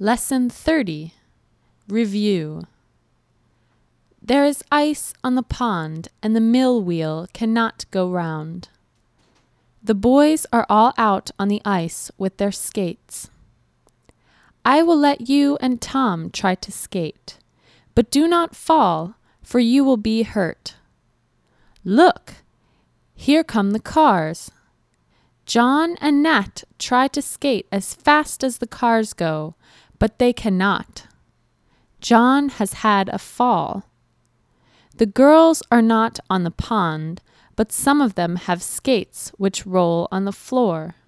Lesson 30. Review. There is ice on the pond, and the mill wheel cannot go round. The boys are all out on the ice with their skates. I will let you and Tom try to skate, but do not fall, for you will be hurt. Look, here come the cars. John and Nat try to skate as fast as the cars go, but they cannot. John has had a fall. The girls are not on the pond, but some of them have skates which roll on the floor.